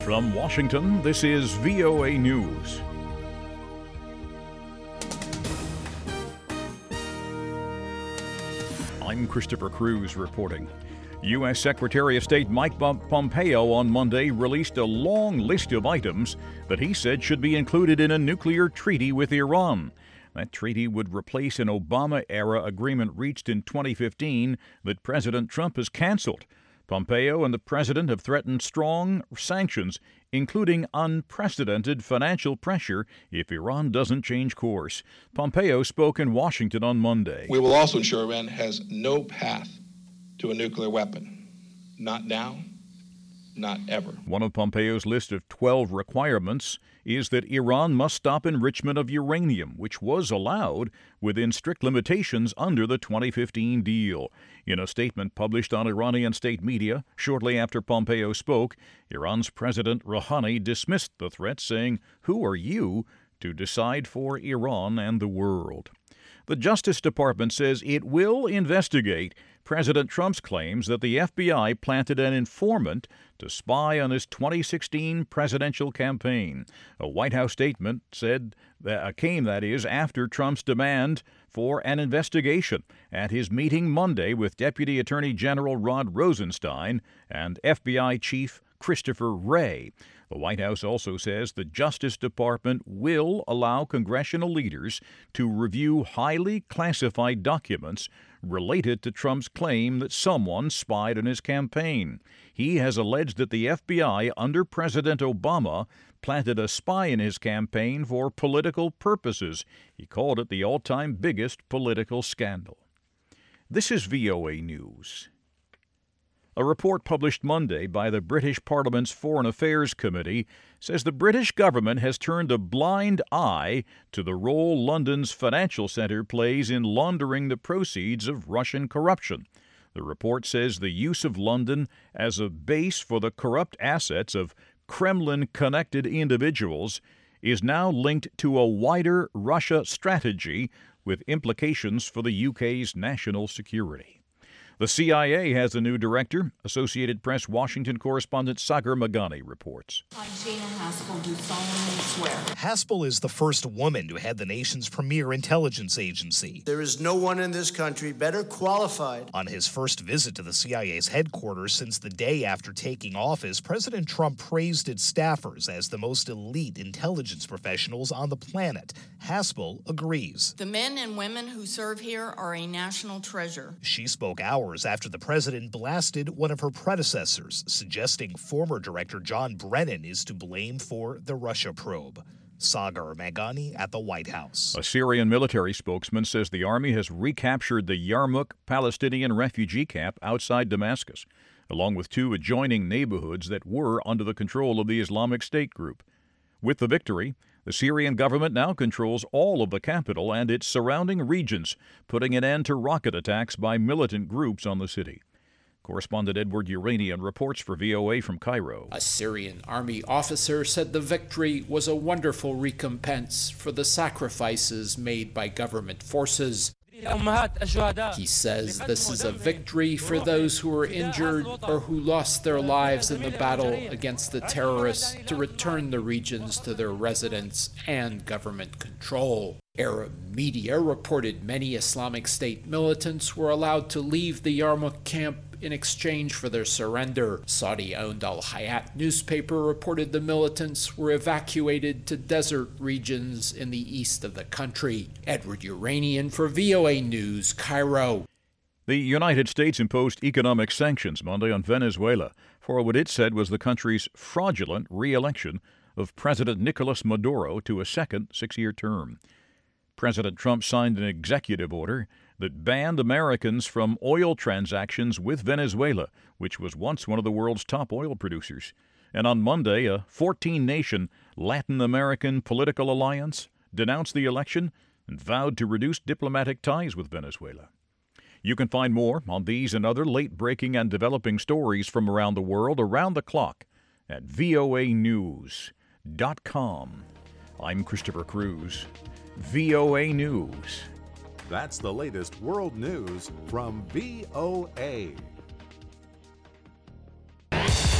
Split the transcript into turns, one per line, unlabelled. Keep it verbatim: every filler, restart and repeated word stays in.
From Washington, this is V O A News. I'm Christopher Cruz reporting. U S. Secretary of State Mike Pompeo on Monday released a long list of items that he said should be included in a nuclear treaty with Iran. That treaty would replace an Obama-era agreement reached in twenty fifteen that President Trump has canceled. Pompeo and the president have threatened strong sanctions, including unprecedented financial pressure if Iran doesn't change course. Pompeo spoke in Washington on Monday.
We will also ensure Iran has no path to a nuclear weapon. Not now, not ever.
One of Pompeo's list of twelve requirements is that Iran must stop enrichment of uranium, which was allowed within strict limitations under the twenty fifteen deal. In a statement published on Iranian state media shortly after Pompeo spoke, Iran's President Rouhani dismissed the threat, saying, "Who are you to decide for Iran and the world?" The Justice Department says it will investigate President Trump's claims that the F B I planted an informant to spy on his twenty sixteen presidential campaign. A White House statement said that came, that is, after Trump's demand for an investigation at his meeting Monday with Deputy Attorney General Rod Rosenstein and F B I Chief Christopher Wray. The White House also says the Justice Department will allow congressional leaders to review highly classified documents related to Trump's claim that someone spied on his campaign. He has alleged that the F B I, under President Obama, planted a spy in his campaign for political purposes. He called it the all-time biggest political scandal. This is V O A News. A report published Monday by the British Parliament's Foreign Affairs Committee says the British government has turned a blind eye to the role London's financial centre plays in laundering the proceeds of Russian corruption. The report says the use of London as a base for the corrupt assets of Kremlin-connected individuals is now linked to a wider Russia strategy with implications for the U K's national security. The C I A has a new director. Associated Press Washington correspondent Sagar Magani reports.
I, Gina Haspel, do solemnly swear.
Haspel is the first woman to head the nation's premier intelligence agency.
There is no one in this country better qualified.
On his first visit to the C I A's headquarters since the day after taking office, President Trump praised its staffers as the most elite intelligence professionals on the planet. Haspel agrees.
The men and women who serve here are a national treasure.
She spoke hours after the president blasted one of her predecessors, suggesting former Director John Brennan is to blame for the Russia probe. Sagar Magani at the White House.
A Syrian military spokesman says the army has recaptured the Yarmouk Palestinian refugee camp outside Damascus, along with two adjoining neighborhoods that were under the control of the Islamic State group. With the victory, the Syrian government now controls all of the capital and its surrounding regions, putting an end to rocket attacks by militant groups on the city. Correspondent Edward Uranian reports for V O A from Cairo.
A Syrian army officer said the victory was a wonderful recompense for the sacrifices made by government forces. He says this is a victory for those who were injured or who lost their lives in the battle against the terrorists to return the regions to their residents and government control. Arab media reported many Islamic State militants were allowed to leave the Yarmouk camp in exchange for their surrender. Saudi-owned Al Hayat newspaper reported the militants were evacuated to desert regions in the east of the country. Edward Uranian for V O A News, Cairo.
The United States imposed economic sanctions Monday on Venezuela for what it said was the country's fraudulent re-election of President Nicolas Maduro to a second six-year term. President Trump signed an executive order that banned Americans from oil transactions with Venezuela, which was once one of the world's top oil producers. And on Monday, a fourteen-nation Latin American political alliance denounced the election and vowed to reduce diplomatic ties with Venezuela. You can find more on these and other late-breaking and developing stories from around the world around the clock at V O A news dot com. I'm Christopher Cruz. V O A News.
That's the latest world news from V O A.